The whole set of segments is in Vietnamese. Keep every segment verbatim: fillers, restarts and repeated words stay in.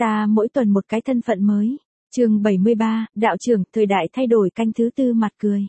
Ta mỗi tuần một cái thân phận mới. Chương bảy mươi ba, đạo trưởng, thời đại thay đổi, canh thứ tư, mặt cười.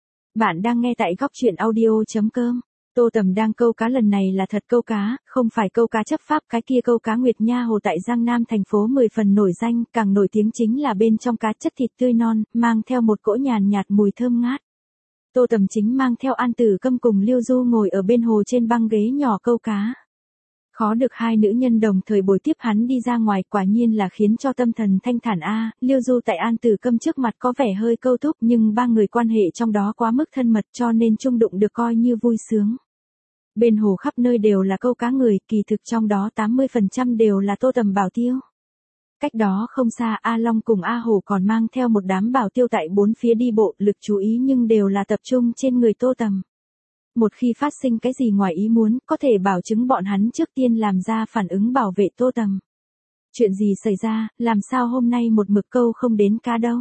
Bạn đang nghe tại góc truyện audio chấm com. Tô Tầm đang câu cá, lần này là thật câu cá, không phải câu cá chấp pháp, cái kia câu cá Nguyệt Nha Hồ tại Giang Nam thành phố mười phần nổi danh, càng nổi tiếng chính là bên trong cá chất thịt tươi non, mang theo một cỗ nhàn nhạt mùi thơm ngát. Tô Tầm chính mang theo An Tử Câm cùng Liêu Du ngồi ở bên hồ trên băng ghế nhỏ câu cá. Khó được hai nữ nhân đồng thời bồi tiếp hắn đi ra ngoài, quả nhiên là khiến cho tâm thần thanh thản a. Liêu Du tại An Tử Câm trước mặt có vẻ hơi câu thúc, nhưng ba người quan hệ trong đó quá mức thân mật cho nên chung đụng được coi như vui sướng. Bên hồ khắp nơi đều là câu cá người, kỳ thực trong đó tám mươi phần trăm đều là Tô Tầm bảo tiêu. Cách đó không xa, A Long cùng A Hổ còn mang theo một đám bảo tiêu tại bốn phía đi bộ, lực chú ý nhưng đều là tập trung trên người Tô Tầm. Một khi phát sinh cái gì ngoài ý muốn, có thể bảo chứng bọn hắn trước tiên làm ra phản ứng bảo vệ Tô Tầm. Chuyện gì xảy ra, làm sao hôm nay một mực câu không đến cá đâu?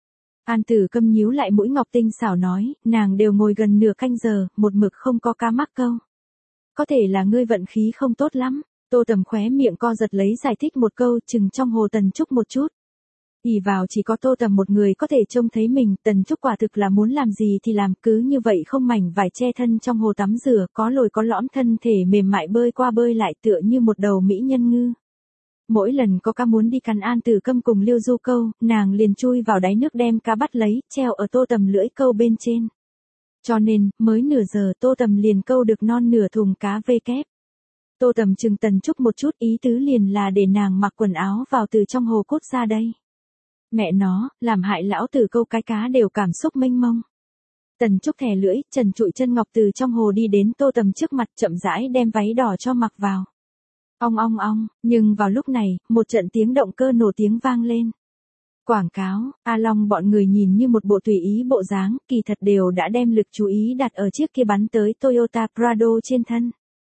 An Tử Câm nhíu lại mũi ngọc tinh xảo nói, nàng đều ngồi gần nửa canh giờ, một mực không có cá mắc câu. Có thể là ngươi vận khí không tốt lắm. Tô Tầm khóe miệng co giật lấy giải thích một câu, chừng trong hồ Tần Trúc một chút. ỷ vào chỉ có Tô Tầm một người có thể trông thấy mình, Tần Trúc quả thực là muốn làm gì thì làm, cứ như vậy không mảnh vải che thân trong hồ tắm rửa, có lồi có lõm, thân thể mềm mại bơi qua bơi lại tựa như một đầu mỹ nhân ngư. Mỗi lần có cá muốn đi cắn An Tử Câm cùng Liêu Du câu, nàng liền chui vào đáy nước đem cá bắt lấy, treo ở Tô Tầm lưỡi câu bên trên. Cho nên, mới nửa giờ Tô Tầm liền câu được non nửa thùng cá vây kép. Tô Tầm chừng Tần Trúc một chút, ý tứ liền là để nàng mặc quần áo vào từ trong hồ cốt ra đây. Mẹ nó, làm hại lão tử câu cái cá đều cảm xúc mênh mông. Tần Trúc thè lưỡi, trần trụi chân ngọc từ trong hồ đi đến Tô Tầm trước mặt, chậm rãi đem váy đỏ cho mặc vào. Ong ong ong, nhưng vào lúc này, một trận tiếng động cơ nổ tiếng vang lên. Quảng cáo, A Long bọn người nhìn như một bộ tùy ý bộ dáng, kỳ thật đều đã đem lực chú ý đặt ở chiếc kia bắn tới Toyota Prado trên thân.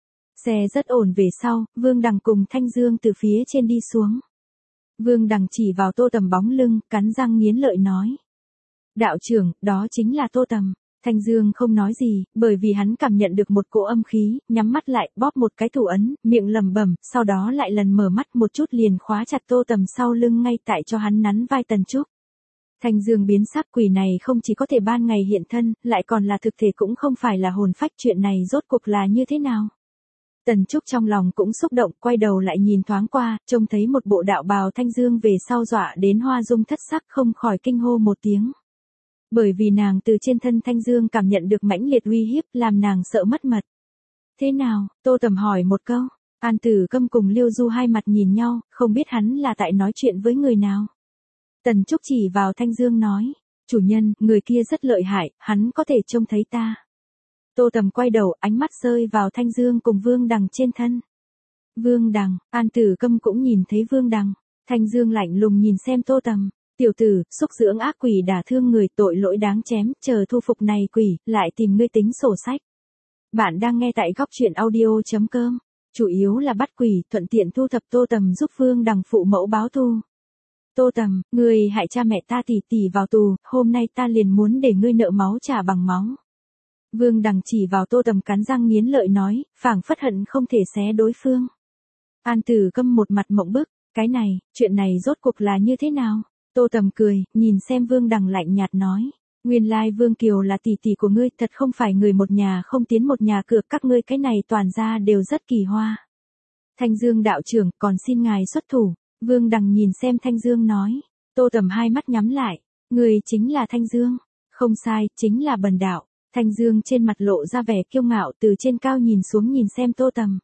Xe rất ổn về sau, Vương Đằng cùng Thanh Dương từ phía trên đi xuống. Vương Đằng chỉ vào Tô Tầm bóng lưng, cắn răng nghiến lợi nói. Đạo trưởng, đó chính là Tô Tầm. Thanh Dương không nói gì, bởi vì hắn cảm nhận được một cỗ âm khí, nhắm mắt lại, bóp một cái thủ ấn, miệng lẩm bẩm, sau đó lại lần mở mắt một chút liền khóa chặt Tô Tầm sau lưng ngay tại cho hắn nắn vai Tần Trúc. Thanh Dương biến sắc, quỷ này không chỉ có thể ban ngày hiện thân, lại còn là thực thể, cũng không phải là hồn phách, chuyện này rốt cuộc là như thế nào? Tần Trúc trong lòng cũng xúc động, quay đầu lại nhìn thoáng qua, trông thấy một bộ đạo bào Thanh Dương về sau dọa đến hoa dung thất sắc, không khỏi kinh hô một tiếng. Bởi vì nàng từ trên thân Thanh Dương cảm nhận được mãnh liệt uy hiếp, làm nàng sợ mất mật. Thế nào? Tô Tầm hỏi một câu. An Tử Câm cùng Liêu Du hai mặt nhìn nhau, không biết hắn là tại nói chuyện với người nào. Tần Trúc chỉ vào Thanh Dương nói, chủ nhân, người kia rất lợi hại, hắn có thể trông thấy ta. Tô Tầm quay đầu, ánh mắt rơi vào Thanh Dương cùng Vương Đằng trên thân. Vương Đằng, An Tử Câm cũng nhìn thấy Vương Đằng. Thanh Dương lạnh lùng nhìn xem Tô Tầm. Tiểu tử, xúc dưỡng ác quỷ đả thương người, tội lỗi đáng chém, chờ thu phục này quỷ, lại tìm ngươi tính sổ sách. Bạn đang nghe tại góc truyện audio chấm com. Chủ yếu là bắt quỷ, thuận tiện thu thập Tô Tầm giúp Vương Đằng phụ mẫu báo thù. Tô Tầm, ngươi hại cha mẹ ta tỷ tỷ vào tù, hôm nay ta liền muốn để ngươi nợ máu trả bằng máu. Vương Đằng chỉ vào Tô Tầm cắn răng nghiến lợi nói, phảng phất hận không thể xé đối phương. An Tử Câm một mặt mộng bức, cái này, chuyện này rốt cuộc là như thế nào? Tô Tầm cười, nhìn xem Vương Đằng lạnh nhạt nói, nguyên lai Vương Kiều là tỷ tỷ của ngươi, thật không phải người một nhà không tiến một nhà cửa, các ngươi cái này toàn ra đều rất kỳ hoa. Thanh Dương đạo trưởng, còn xin ngài xuất thủ. Vương Đằng nhìn xem Thanh Dương nói. Tô Tầm hai mắt nhắm lại, người chính là Thanh Dương. Không sai, chính là bần đạo. Thanh Dương trên mặt lộ ra vẻ kiêu ngạo, từ trên cao nhìn xuống nhìn xem Tô Tầm.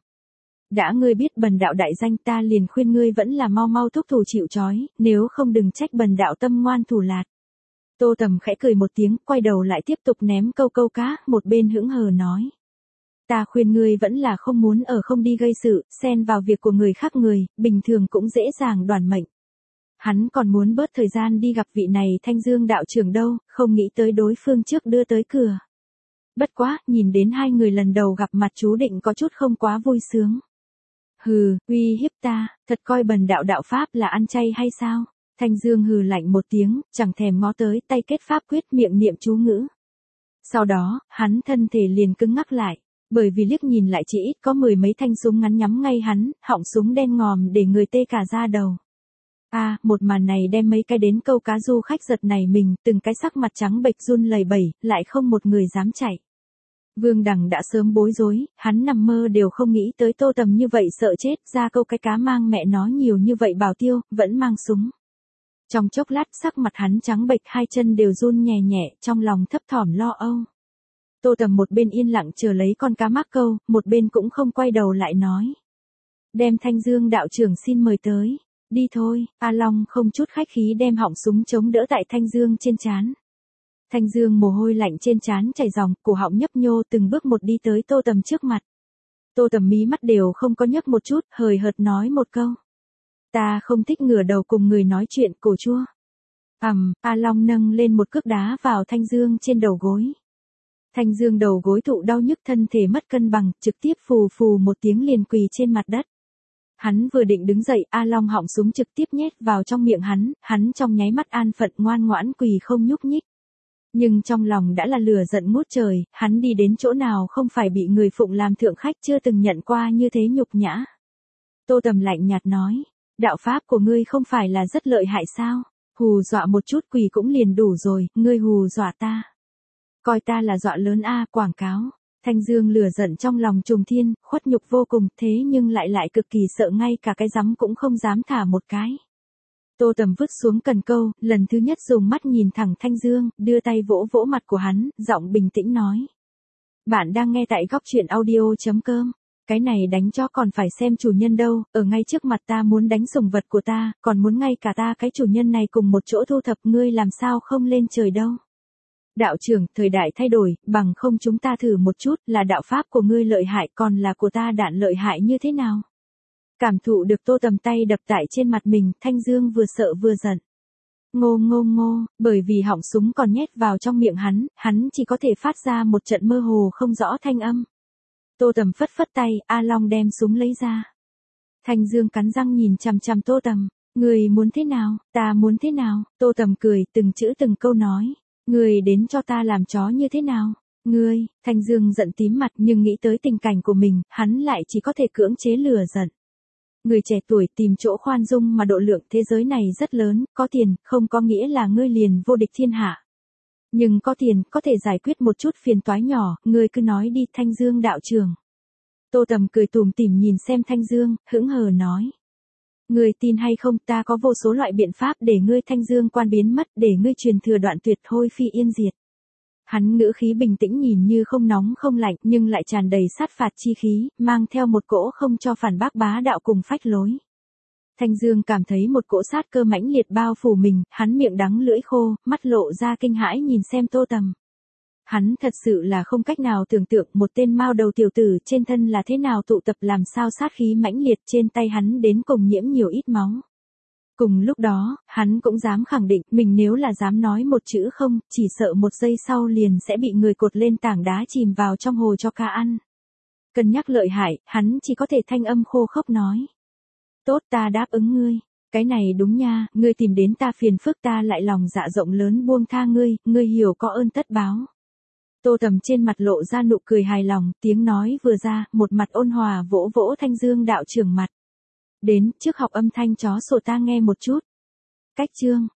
Đã ngươi biết bần đạo đại danh, ta liền khuyên ngươi vẫn là mau mau thúc thủ chịu trói, nếu không đừng trách bần đạo tâm ngoan thủ lạt. Tô Tầm khẽ cười một tiếng, quay đầu lại tiếp tục ném câu câu cá, một bên hững hờ nói. Ta khuyên ngươi vẫn là không muốn ở không đi gây sự, xen vào việc của người khác, người, bình thường cũng dễ dàng đoản mệnh. Hắn còn muốn bớt thời gian đi gặp vị này Thanh Dương đạo trưởng đâu, không nghĩ tới đối phương trước đưa tới cửa. Bất quá, nhìn đến hai người lần đầu gặp mặt chú định có chút không quá vui sướng. Hừ, uy hiếp ta, thật coi bần đạo đạo pháp là ăn chay hay sao? Thanh Dương hừ lạnh một tiếng, chẳng thèm ngó tới, tay kết pháp quyết, miệng niệm chú ngữ. Sau đó, hắn thân thể liền cứng ngắc lại, bởi vì liếc nhìn lại chỉ ít có mười mấy thanh súng ngắn nhắm ngay hắn, họng súng đen ngòm để người tê cả da đầu. A, một màn này đem mấy cái đến câu cá du khách giật nảy mình, từng cái sắc mặt trắng bệch run lẩy bẩy, lại không một người dám chạy. Vương Đằng đã sớm bối rối, hắn nằm mơ đều không nghĩ tới Tô Tầm như vậy sợ chết, ra câu cái cá mang mẹ nó nhiều như vậy bảo tiêu, vẫn mang súng. Trong chốc lát sắc mặt hắn trắng bệch, hai chân đều run nhẹ nhẹ, trong lòng thấp thỏm lo âu. Tô Tầm một bên yên lặng chờ lấy con cá mắc câu, một bên cũng không quay đầu lại nói. Đem Thanh Dương đạo trưởng xin mời tới. Đi thôi, A Long không chút khách khí đem họng súng chống đỡ tại Thanh Dương trên trán. Thanh Dương mồ hôi lạnh trên trán chảy ròng, cổ họng nhấp nhô từng bước một đi tới Tô Tầm trước mặt. Tô Tầm mí mắt đều không có nhấc một chút, hời hợt nói một câu. Ta không thích ngửa đầu cùng người nói chuyện, cổ chua. Ầm, A Long nâng lên một cước đá vào Thanh Dương trên đầu gối. Thanh Dương đầu gối thụ đau nhức, thân thể mất cân bằng, trực tiếp phù phù một tiếng liền quỳ trên mặt đất. Hắn vừa định đứng dậy, A Long họng súng trực tiếp nhét vào trong miệng hắn, hắn trong nháy mắt an phận ngoan ngoãn quỳ không nhúc nhích. Nhưng trong lòng đã là lửa giận ngút trời, hắn đi đến chỗ nào không phải bị người phụng làm thượng khách, chưa từng nhận qua như thế nhục nhã. Tô Tầm lạnh nhạt nói, đạo pháp của ngươi không phải là rất lợi hại sao? Hù dọa một chút quỳ cũng liền đủ rồi, ngươi hù dọa ta. Coi ta là dọa lớn a, quảng cáo. Thanh Dương lửa giận trong lòng trùng thiên, khuất nhục vô cùng, thế nhưng lại lại cực kỳ sợ, ngay cả cái rắm cũng không dám thả một cái. Tô Tầm vứt xuống cần câu, lần thứ nhất dùng mắt nhìn thẳng Thanh Dương, đưa tay vỗ vỗ mặt của hắn, giọng bình tĩnh nói. Bạn đang nghe tại góc truyện audio chấm com. Cái này đánh cho còn phải xem chủ nhân đâu, ở ngay trước mặt ta muốn đánh sủng vật của ta, còn muốn ngay cả ta cái chủ nhân này cùng một chỗ thu thập, ngươi làm sao không lên trời đâu. Đạo trưởng, thời đại thay đổi, bằng không chúng ta thử một chút, là đạo pháp của ngươi lợi hại, còn là của ta đạn lợi hại như thế nào? Cảm thụ được Tô Tầm tay đập tại trên mặt mình, Thanh Dương vừa sợ vừa giận. Ngô ngô ngô, bởi vì họng súng còn nhét vào trong miệng hắn, hắn chỉ có thể phát ra một trận mơ hồ không rõ thanh âm. Tô Tầm phất phất tay, A Long đem súng lấy ra. Thanh Dương cắn răng nhìn chằm chằm Tô Tầm, người muốn thế nào, ta muốn thế nào? Tô Tầm cười, từng chữ từng câu nói. Ngươi đến cho ta làm chó như thế nào? Ngươi, Thanh Dương giận tím mặt, nhưng nghĩ tới tình cảnh của mình, hắn lại chỉ có thể cưỡng chế lửa giận. Người trẻ tuổi tìm chỗ khoan dung mà độ lượng, thế giới này rất lớn, có tiền, không có nghĩa là ngươi liền vô địch thiên hạ. Nhưng có tiền, có thể giải quyết một chút phiền toái nhỏ, ngươi cứ nói đi, Thanh Dương đạo trưởng. Tô Tầm cười tủm tỉm nhìn xem Thanh Dương, hững hờ nói. Ngươi tin hay không, ta có vô số loại biện pháp để ngươi Thanh Dương quan biến mất, để ngươi truyền thừa đoạn tuyệt, hôi phi yên diệt. Hắn ngữ khí bình tĩnh, nhìn như không nóng không lạnh, nhưng lại tràn đầy sát phạt chi khí, mang theo một cỗ không cho phản bác bá đạo cùng phách lối. Thanh Dương cảm thấy một cỗ sát cơ mãnh liệt bao phủ mình, hắn miệng đắng lưỡi khô, mắt lộ ra kinh hãi nhìn xem Tô Tầm. Hắn thật sự là không cách nào tưởng tượng một tên mao đầu tiểu tử trên thân là thế nào tụ tập, làm sao sát khí mãnh liệt trên tay hắn đến cùng nhiễm nhiều ít máu. Cùng lúc đó, hắn cũng dám khẳng định mình nếu là dám nói một chữ không, chỉ sợ một giây sau liền sẽ bị người cột lên tảng đá chìm vào trong hồ cho cá ăn. Cân nhắc lợi hại, hắn chỉ có thể thanh âm khô khốc nói. Tốt, ta đáp ứng ngươi. Cái này đúng nha, ngươi tìm đến ta phiền phức, ta lại lòng dạ rộng lớn buông tha ngươi, ngươi hiểu có ơn tất báo. Tô Tầm trên mặt lộ ra nụ cười hài lòng, tiếng nói vừa ra, một mặt ôn hòa vỗ vỗ Thanh Dương đạo trưởng mặt. Đến, trước học âm thanh chó sủa ta nghe một chút. Cách chương.